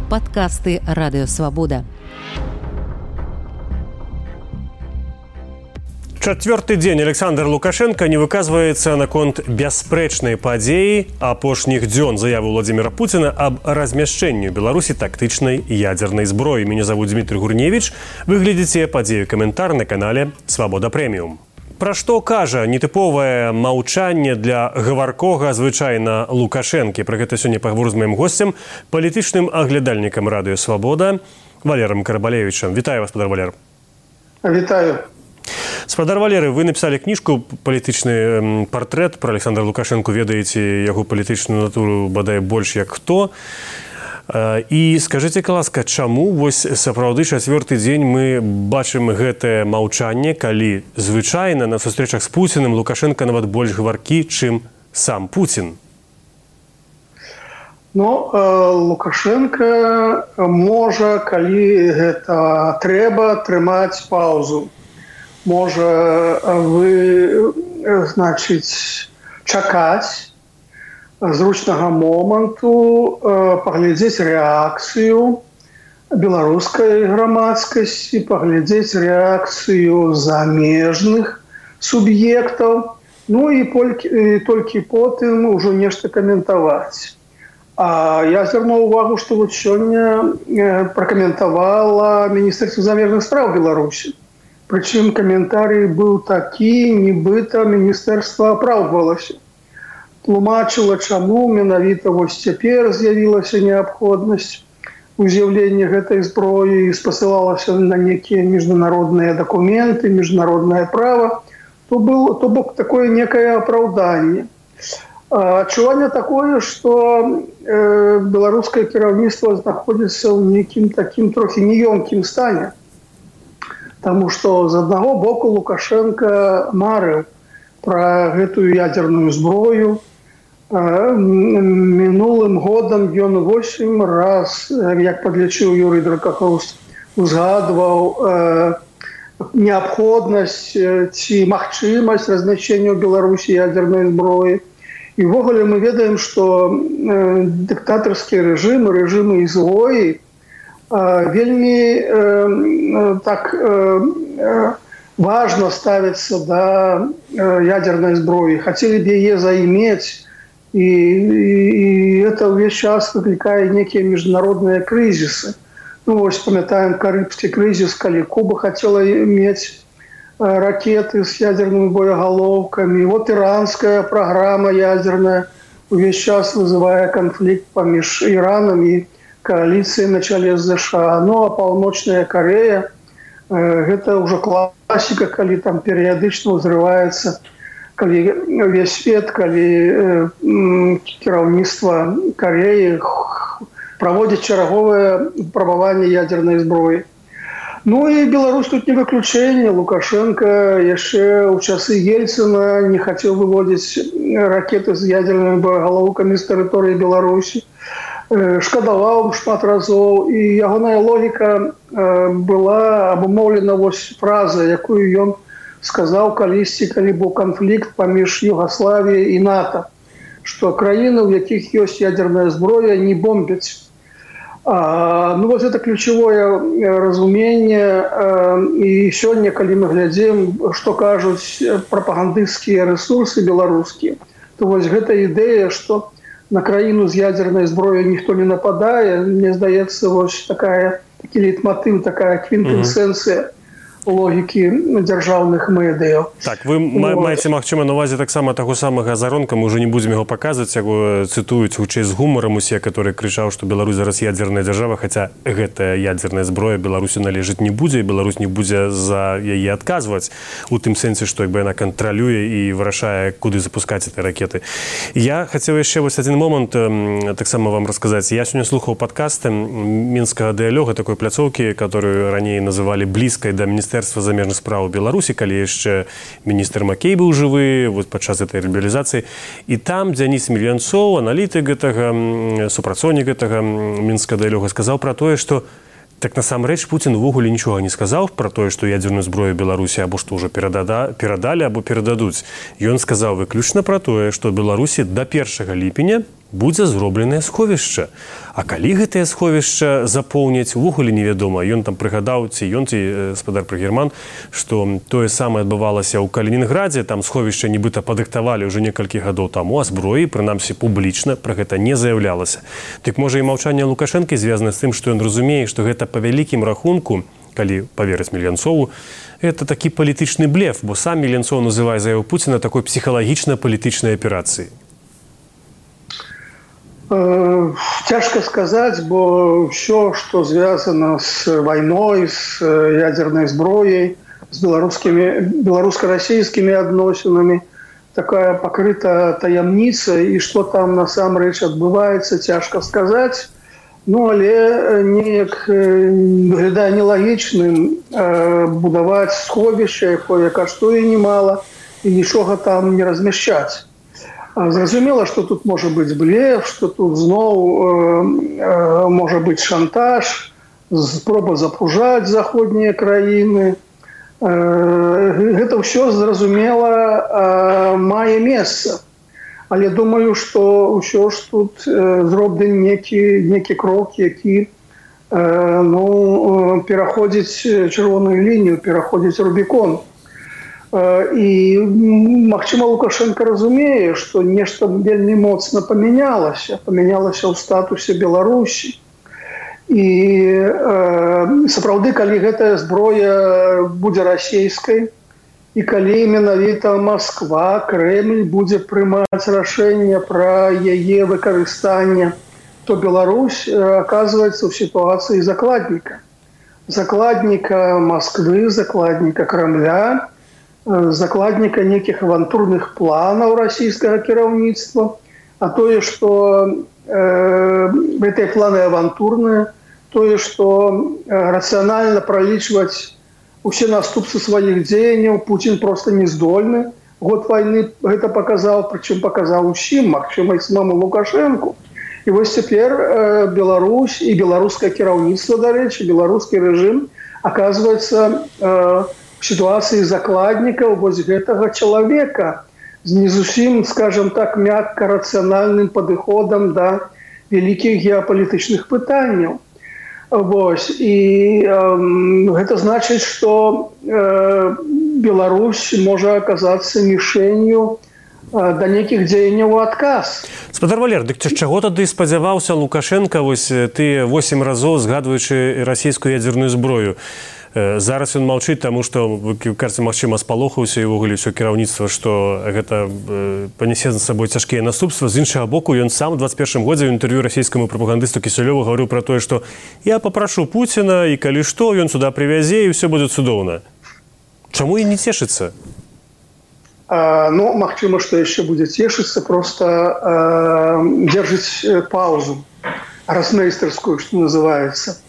Падкасты Радыёвабода. Чацвёрты дзень Александр Лукашенко не выказваецца наконт бясспрэчнай падзеі апошніх дзён заявы Владимира Путина аб размяшчэнню Беларусі тактычнай ядзернай зброі. Меня зовут Дмитрий Гурневич. Вы глядзіце падзею каментар на канале Свабода Прэміум. Пра што кажа нетыповае маўчанне для гаваркога звычайна Лукашэнкі. Пра гэта сёння паговору з маім госцем, палітычным аглядальнікам Радыё Свабода Валером Карабалевичем. Вітаю вас, спадар Валер. Вітаю. Спадар Валеры, вы написали кніжку «Палітычны партрэт» про Александра Лукашенко. Ведаеце яго палітычную натуру бадай больш як хто. І скажыце, ласка, чаму вось сапраўды чацвёрты дзень мы бачым гэтае маўчанне, калі звычайна на сустрэчах з Пуціным Лукашенко нават больш гаваркі, чым сам Путін? Ну, Лукашенко можа, калі гэта трэба, трымаць паўзу. Можа чакаць зручнага моманту, паглядзець рэакцыю беларускай грамадскасці, паглядзець рэакцыю замежных суб'ектаў, ну і толькі потым ужо нешта каментаваць. А я звярнуў увагу, што вот сёння пракаментавала Міністэрства замежных спраў Беларусі. Прычым каментарый быў такі, нібыта міністэрства апраўдвалася. Тлумачыла, чаму менавіта вось цяпер з'явілася неабходнасць уз'яўлення гэтай зброі і спасылалася на некія міжнародныя дакументы, міжнароднае права. То бок такое некае апраўданне. Адчуванне такое, што беларускае кіраўніцтва знаходзіцца ў нейкім такім трохі неёмкім стане. Таму што з аднаго боку Лукашенко марыў пра гэтую ядзерную зброю. Мінулым годам ён 8 раз, як падлічыў Юрый Дракахоўскі, узгадваў неабходнасць ці магчымасць размяшчэння ў Беларусі ядзернай зброі. І ўвогуле мы ведаем, што дыктатарскія рэжымы ізгоі вельмі важно ставіцца да ядерной зброі. Хацелі б яе займець, і это ўвесь час выклікае некія міжнародныя крызісы. Ну, вось памятаем карыбскі крызіс, калі Куба хацела мець ракеты з ядернымі боегалоўкамі. Вот іранская праграма ядерная увесь час вызывае канфлікт паміж Іранам і коалиции на чале з США. Ну, а Паўночная Корея гэта ўжо класіка, калі там перыядычна ўзрываецца, калі весь свет, калі кіраўніцтва Кореі праводзіць чарговае прабаванне ядернай зброі. Ну і Беларусь тут не выключэнне. Лукашенко яшчэ ў часы Ельцына не хацеў выводзіць ракеты з ядернымі боегалоўкамі з тэрыторыі Беларусі. Шкадаваў шмат разоў, і ягоная логіка была абумоўлена вось фраза, якую ён сказаў калісьці, калі быў канфлікт паміж Югаславіяй і НАТО, што краіны, у якіх ёсць ядерная зброя, не бомбяць. Ну вот это ключевое разуменне. І сёння, калі мы глядзім, што кажуць прапагандысцкія рэсурсы беларускія, то вось гэта ідэя, што на краіну з ядерной зброей ніхто не нападае. Мне здаецца, вось такі лейтмотив, такая квінтэсенцыя логікі дзяржаўных медыяў. Так, вы маеце, магчыма, на увазе таксама таго самага Заронка, мы ўжо не будзем яго паказваць, яго цытуюць хутчэй з гумарам усе, который крычаў, што Беларусь зараз ядзерная дзяржава, хаця гэтая ядзерная зброя Беларусі належыць не будзе, і Беларусь не будзе за яе адказваць, у тым сэнсе, што яна кантралюе і вырашае, куды запускаць эти ракеты. Я хацеў яшчэ вось адзін момант таксама вам расказаць. Я сёння слухаў падкасты мінскага дыялога, такой пляцоўкі, которую раней называлі блізкай да Міністэрства замежных спраў Беларусі, калі яшчэ міністр Макей быў жывы, вот падчас этой рэабілізацыі. І там Дзяніс Мільянцоў, аналітык гэтага, супрацоўнік гэтага мінскага дыялога, сказаў пра тое, што так насамрэч Пуцін увогуле нічога не сказаў пра тое, што ядзерную зброю Беларусі або што ўжо перадалі, або перададуць. Ён сказаў выключна пра тое, што Беларусі да 1 ліпеня будзе зробленае сховішча. А калі гэтае сховішча запоўняць, увогуле невядома. Ён там прыгадаў, ці гаспадар Прыгерман, што тое самае адбывалася ў Калінінградзе, там сховішча нібыта падыктавалі ўжо некалькі гадоў таму, а зброі, прынамсі публічна, пра гэта не заяўлялася. Дык можа і маўчанне Лукашэнкі звязана з тым, што ён разумее, што гэта па вялікім рахунку, калі паверыць Мельянцову, это такі палітычны блеф, бо сам Мельянцов называе заяву Пуціна такой псіхалагічна-палітычнай аперацыяй. Тяжко сказать, бо все, что связано с войной, с ядерной сброей, с белорусско-российскими отношениями, такая покрыта таямница, и что там насамрэч отбывается, тяжко сказать. Ну, але неяк выглядае нелагічным будаваць сховішча, якое каштуе немало, и нічога там не размещать. Зразумела, что тут может быть блеф, что тут зноў может быть шантаж, спроба запужаць заходнія краіны. Гэта ўсё, зразумела, мае месца. Але думаю, што ўсё ж тут зроблены некі крок, які пераходзіць чырвоную лінію, пераходзіць Рубікон. І, магчыма, Лукашенко разумее, што нешта вельмі моцна памянялася ў статусе Беларусі. І сапраўды, калі гэтая зброя будзе расійскай, і калі менавіта Москва, Кремль будзе прымаць рашэнне пра яе выкарыстанне, то Беларусь аказваецца ў сітуацыі закладніка. Закладніка Москвы, закладніка Кремля, закладніка некіх авантурных планаў расійскага кіраўніцтва, а тое, што гэтыя планы авантурныя, тое, што рацыянальна пралічваць усе наступствы сваіх дзеянняў Пуцін проста не здольны. Год вайны гэта паказаў, прычым паказаў усім, магчыма, і самому Лукашэнку. І вось цяпер Беларусь і беларускае кіраўніцтва, дарэчы, беларускі рэжым аказваецца в ситуации закладника вось гэтага человека с не зусім, скажем так, мягко рациональным подыходом до великих геополитичных пытанняў. Вось. И это значит, что Беларусь может оказаться мишенью до неких дзеянняў у адказ. Гаспадар Валер, дык чаго тады спадзяваўся Лукашенко, вось ты 8 разоў згадваючы расійскую ядзерную зброю? Зараз ён маўчыць, таму што, кажется, магчыма, спалохаўся і ўвогуле ўсё кіраўніцтва, што гэта панясе за сабой цяжкія наступствы. З іншага боку, ён сам у 21 годзе ў інтэрв'ю расійскаму прапагандысту Кісялёву гаварыў пра тое, што я папрашу Пуціна, і калі што, ён сюда прывязе, і ўсё будзе цудоўна. Чаму і не цешыцца? Ну, магчыма, што яшчэ будзе цешыцца, проста дзяржыць паузу гросмейстэрскую, што называецца.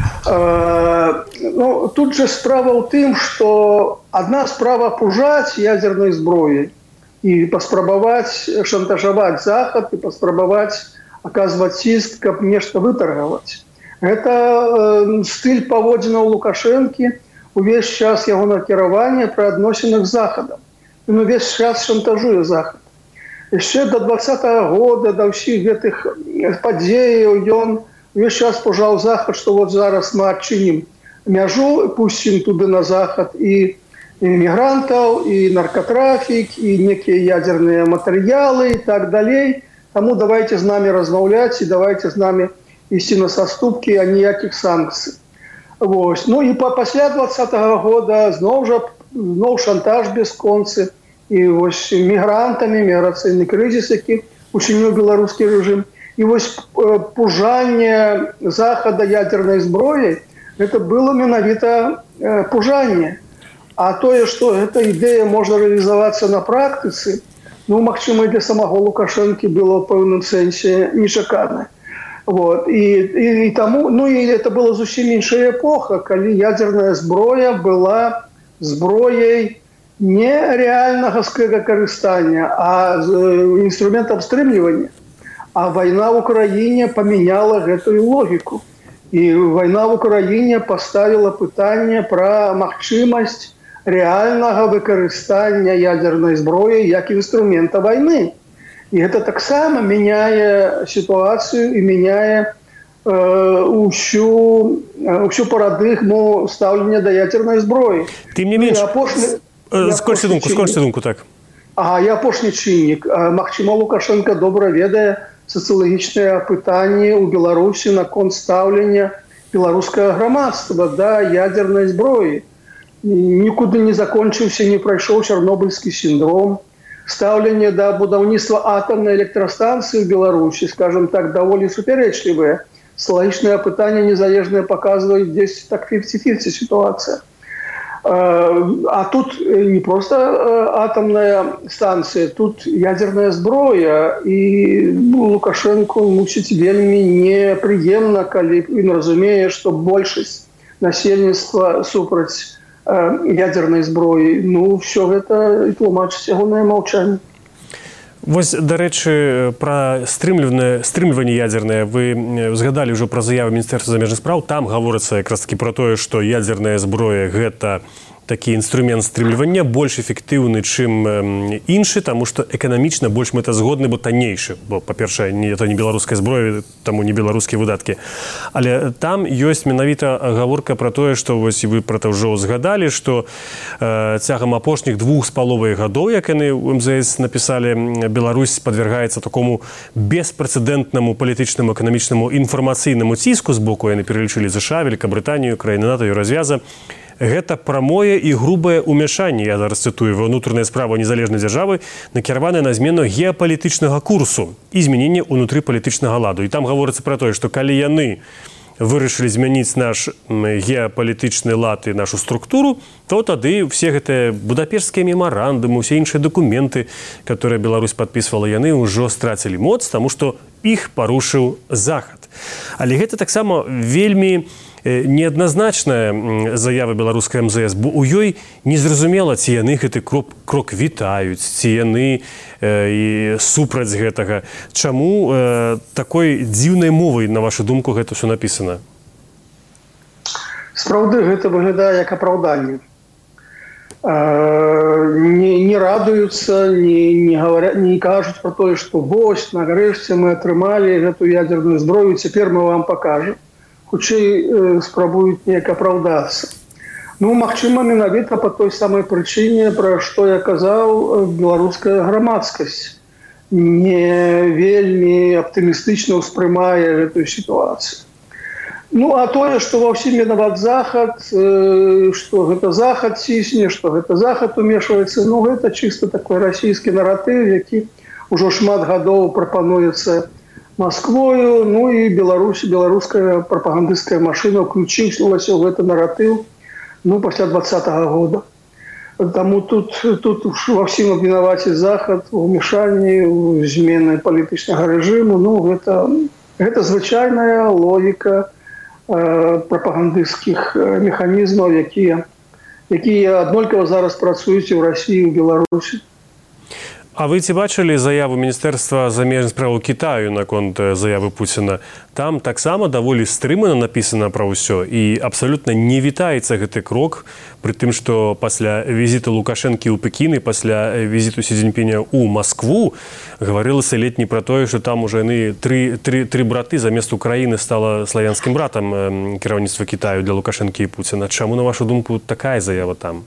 Ну, тут же справа ў тым, што адна справа пужаць ядерной зброяй і паспрабаваць шантажаваць Захад і паспрабаваць аказваць ціск, каб нешта вытаргаваць. Гэта стыль паводзінаў Лукашэнкі увесь час яго накіравання пры адносінах з Захадам. Ён увесь час шантажуе Захад. Яшчэ до 2020 года, да ўсіх гэтых падзеяў ён увесь час пужаў Захад, што вот зараз мы адчынім мяжу, пусцім туды на Захад і мігрантаў, і наркотрафік, і некія ядерныя матэрыялы і так далей. Таму давайте з намі размаўляць і давайте з намі ісці на саступкі, а ніякіх санкцый. Вось. Ну і пасля 2020 года зноў шантаж бясконцы, і вось мігрантамі, міграцыйны крызіс, які учыніў беларускі рэжым. І вось пужанне Захада ядерной зброяй, это было менавіта пужанне. А тое, што эта ідэя можа рэалізавацца на практыцы, ну, магчыма, і для самого Лукашэнкі было ў пэўным сэнсе нечакана. Вот. І таму, ну, і это была зусім іншая эпоха, калі ядерная зброя была зброяй не рэальнага карыстання, а інструментам стрымлівання. А война в Украине поменяла эту логику. И война в Украине поставила пытание про магчимость реального выкарыстання ядерной зброи как инструмента войны. И это так само меняет ситуацию и меняет всю парадигму ставления до ядерной зброи. Тем не меньше, скончи думку, так. Ага, я апошні чыннік. Магчыма, Лукашенко добра ведае сацыялагічнае апытанне ў Беларусі наконт стаўлення беларускага грамадства да ядернай зброі. Нікуды не закончыўся, не прайшоў чарнобыльскі сіндром. Стаўленне да будаўніцтва атамнай электрастанцыі ў Беларусі, скажем так, даволі супярэчлівае. Сацыялагічнае апытанне незалежнае паказваюць дзесь так 50-50 сітуацыя. А тут не просто атомная станция, тут ядерная зброя. И Лукашенко мусіць вельмі неприемно, калі він разумее, что большасць насельніцтва супраць ядерной зброі. Ну, все гэта і тлумачыць ягонае маўчанне. Вось, дарэчы, пра стрымліванне ядзернае вы згадалі ўжо пра заяву Міністэрства замежных спраў. Там гаворыцца якраз такі пра тое, што ядзерная зброя гэта такі інструмент стрымлівання больш эфектыўны, чым іншы, таму што эканамічна больш мэтазгодны, бо таннейшы. Бо, па-першае, это не беларуская зброя, таму не беларускія выдаткі. Але там ёсць менавіта гаворка пра тое, што вось вы пра гэта ўжо згадалі, што цягам апошніх 2,5 гадоў, як яны ў МЗС напісалі, Беларусь падвяргаецца такому беспрэцэдэнтнаму палітычнаму, эканамічнаму, інфармацыйнаму ціску з боку. Яны пералічылі ЗША, Великабрытанію, краіны НАТО, Еўразвяза. Гэта прамое і грубае ўмяшанне, я зараз цытую, ва ўнутраныя справы незалежнай дзяржавы, накіраванае на змену геапалітычнага курсу і змяненне ўнутрыпалітычнага ладу. І там гаворыцца пра тое, што калі яны вырашылі змяніць наш геапалітычны лад і нашу структуру, то тады все гэтыя будапешцкія мемарандумы, усе іншыя дакументы, которые Беларусь падпісвала, яны ўжо страцілі моц, таму што іх парушыў Захад. Але гэта таксама вельмі неадназначная заява беларускай МЗС, бо ў ёй незразумела, ці яны гэты крок вітаюць, ці яны супраць гэтага. Чаму такой дзіўнай мовай, на вашу думку, гэта ўсё напісана? Сапраўды, гэта выглядае як апраўданне. Не радуюцца, не кажуць пра тое, што вось, нарэшце мы атрымалі гэту ядерную зброю, цяпер мы вам пакажам. Хутчэй спрабуюць неяк апраўдацца. Ну, магчыма, менавіта па той самай прычыне, пра што я казаў, беларуская грамадскасць не вельмі аптымістычна ўспрымае гэтую сітуацыю. Ну, а тое, што ва ўсім вінават Захад, што гэта Захад цісне, што гэта Захад умешваецца, ну, гэта чыста такой расійскі наратыў, які ўжо шмат гадоў прапануецца Москвою, ну і беларуская прапагандысцкая машына ўключылася ў гэты наратыў, ну, пасля 2020 года. Таму тут ва ўсім абвінаваціць Захад у ўмешанні, у змены палітычнага рэжыму, ну, гэта звычайная логіка прапагандысцкіх механізмаў, якія аднолькава зараз працуюць у Расіі, у Беларусі. А вы ці бачылі заяву Міністэрства замежных справаў Кітаю наконт заявы Пуціна? Там таксама даволі стрымана напісана пра ўсё і абсалютна не вітаецца гэты крок, пры тым, што пасля візіту Лукашэнкі ў Пекін і пасля візіту Сі Цзіньпіня ў Маскву гаварылася летні пра тое, што там ужо яны тры браты замест Украіны стала славянскім братам кіраўніцтва Кітаю для Лукашэнкі і Пуціна. Чаму, на вашу думку, такая заява там?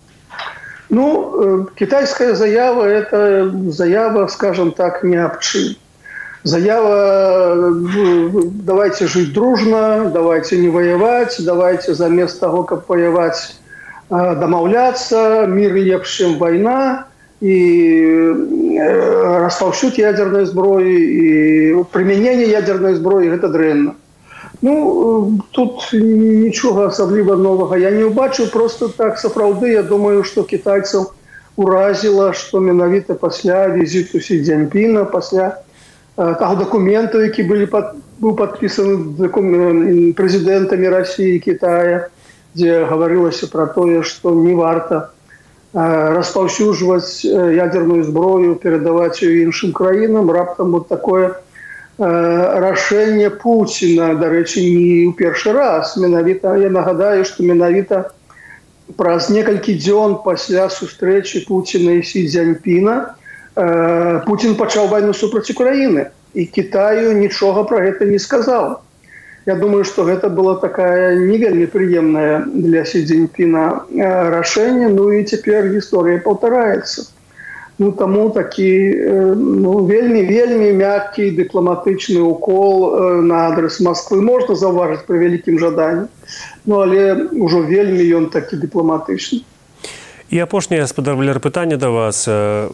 Ну, китайская заява – это заява, скажем так, не об чым. Заява «давайте жить дружно», «давайте не воевать», «давайте замест того, как воевать, домовляться», «мир лепш, чем война», и распаўсюд ядерной зброі, и применение ядерной зброі – это дрэнна. Ну, тут нічога асабліва новага я не ўбачыў, просто так, сапраўды, я думаю, што кітайцаў уразіла, што менавіта пасля візіту Сі Цзіньпіна, пасля таго дакументу, які быў падпісаны прэзідэнтамі Расіі і Кітая, дзе гаварылася пра тое, што не варта распаўсюджваць ядерную зброю, перадаваць ёй іншым краінам, раптам вот такое рашэнне Пуціна, дарэчы, не ў першы раз. Менавіта, я нагадаю, што менавіта праз некалькі дзён пасля сустрэчы Пуціна і Сі Цзіньпіна Путін пачаў вайну супраць Украіны, і Кітаю нічога пра гэта не сказаў. Я думаю, што гэта была такая не вельмі прыемная для Сі Цзіньпіна рашэнне, ну і цяпер гісторыя паўтараецца. Ну, таму такі вельмі мяккі дыпламатычны укол на адрес Москвы можна заўважыць пры вялікім жаданні, ну, але ўжо вельмі ён такі дыпламатычны. І апошняе, спадар Валер, пытанне да вас.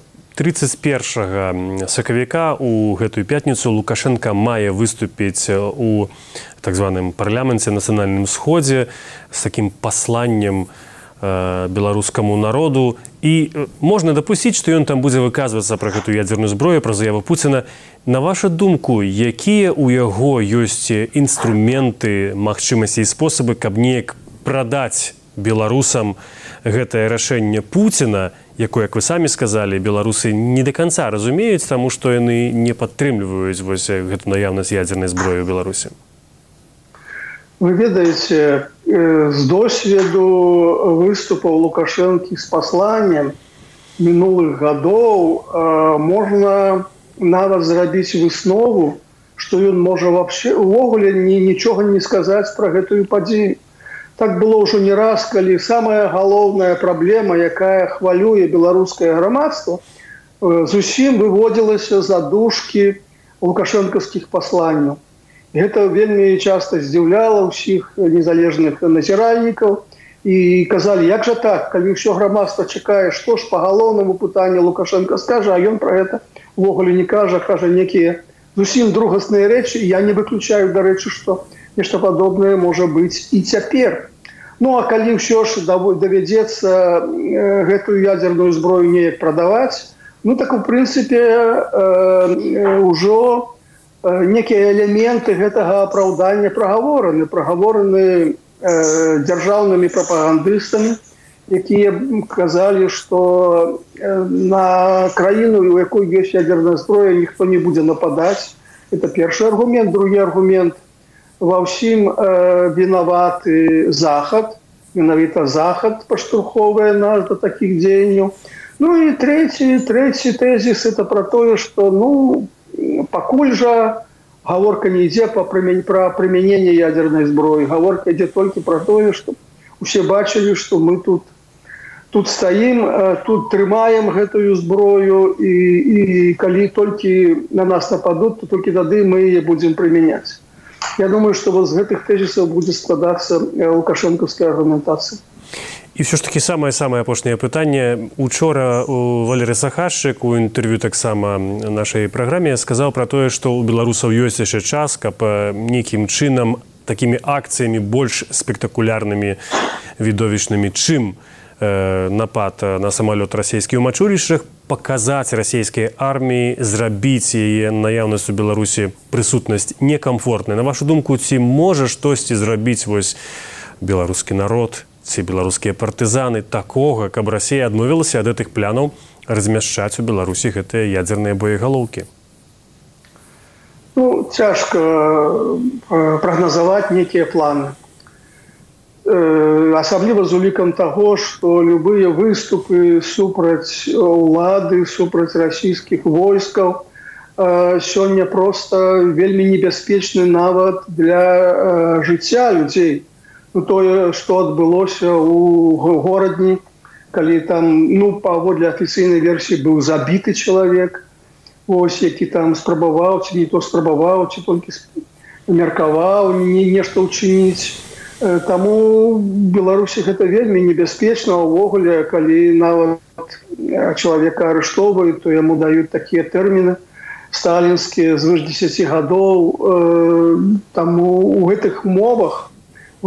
31 сакавіка у гэтую пятніцу Лукашенко мае выступіць у так званым парламенце нацыянальным сходзе з такім пасланнем беларускаму народу. І можна дапусціць, што ён там будзе выказвацца пра гэтую ядзерную зброю, пра заяву Пуціна. На вашу думку, якія ў яго ёсць інструменты, магчымасці і спосабы, каб неяк прадаць беларусам гэтае рашэнне Пуціна, якое, як вы самі сказалі, беларусы не да канца разумеюць, таму што яны не падтрымліваюць гэту наяўнасць ядзернай зброі ў Беларусі? Вы ведаеце, з досведу выступаў Лукашэнкі з пасланнем мінулых гадоў можна нават зрабіць выснову, што ён можа увогуле нічога не сказаць пра гэтую падзею. Так было ўжо не раз, калі самая галоўная праблема, якая хвалюе беларускае грамадства, зусім выводзілася з адушкі лукашэнкаўскіх пасланняў. Гэта вельмі часта здзіўляла ўсіх незалежных назіральнікаў і казалі, як жа так, калі ўсё грамадства чакае, што ж па галоўнаму пытанню Лукашенко скажа, а ён пра гэта увогуле не кажа, кажа нейкія зусім другасныя рэчы. Я не выключаю, дарэчы, што нешта падобнае можа быць і цяпер. Ну, а калі ўсё ж давядзецца гэтую ядзерную зброю неяк прадаваць, ну, так, у прынцыпе, ўжо некія элементы гэтага апраўдання прагавораны дзяржаўнымі прапагандыстамі, якія казалі, што на краіну, у якой ёсць ядзерная зброя, ніхто не будзе нападаць. Это першы аргумент. Другі аргумент. Ва ўсім вінаваты Захад, менавіта Захад паштурхоўвае нас да такіх дзеянняў. Ну і трэці тэзіс это пра тое, што пакуль жа гаворка не ідзе пра прымяненне ядзернай зброі, гаворка ідзе толькі пра тое, што усе бачылі, што мы тут стаім, тут трымаем гэтую зброю, і калі толькі на нас нападуць, то толькі тады мы яе будзем прымяняць. Я думаю, што з гэтых тэзісаў будзе складацца лукашэнкаўская аргументацыя. І ўсё ж такі самае апошняе пытанне. Учора Валерый Сахашчык у інтэрв'ю таксама нашай праграме сказаў пра тое, што ў беларусаў ёсць яшчэ час, каб нейкім чынам такімі акцыямі больш спектакулярнымі, відовішчнымі, чым напад на самалёт расійскі ў Мачулішчах, паказаць расійскай арміі, зрабіць яе наяўнасць у Беларусі прысутнасць некамфортнай. На вашу думку, ці можа штосьці зрабіць беларускі народ, ці беларускія партызаны такога, каб Расія адмовілася ад гэтых планаў размяшчаць у Беларусі гэтыя ядзерныя боегалоўкі? Ну, цяжка прагназаваць нейкія планы. Асабліва з улікам таго, што любыя выступы супраць улады, супраць расійскіх войскаў сёння проста вельмі небяспечны нават для жыцця людзей. Тое, што адбылося ў горадні, калі там, паводле афіцыйнай версіі, быў забіты чалавек, які там спрабаваў, ці не то спрабаваў, ці толькі меркаваў нешта ўчыніць. Таму в Беларусі гэта вельмі небяспечна ўвогуле, калі нават чалавека арыштоўваюць, то яму даюць такія тэрміны сталінскія звыш 10 гадоў. Таму у гэтых умовах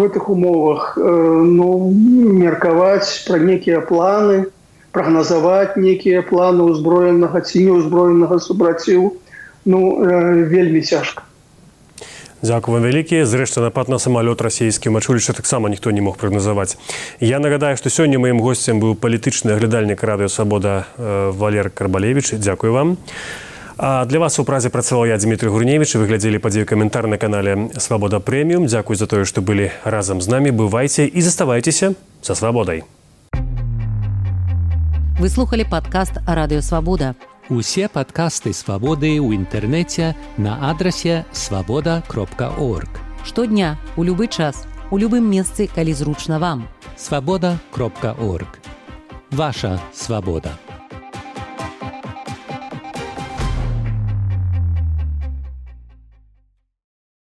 меркаваць пра нейкія планы, прагназаваць нейкія планы ўзброенага ці неўзброенага супраціву вельмі цяжка. Дзякую вам вялікі. Зрэшты, напад на самалёт расійскі ў Мачулішча таксама ніхто не мог прагназаваць. Я нагадаю, што сёння маім госцем быў палітычны аглядальнік радыё «Свабода» Валер Карбалевіч. Дзякую вам. А для вас у празе працаваў я, Дмітрий Гурневіч. Вы глядзелі падзею каментар на канале «Свабода Прэміум». Дзякуй за тое, што былі разам з намі. Бывайце і заставайцеся са свабодай. Вы слухали падкаст «Радыё Свабода». Усе падкасты «Свабоды» ў інтэрнэце на адрасе свабода.орг. Штодня, у любы час, у любым месцы, калі зручна вам. Свабода.орг. Ваша свабода.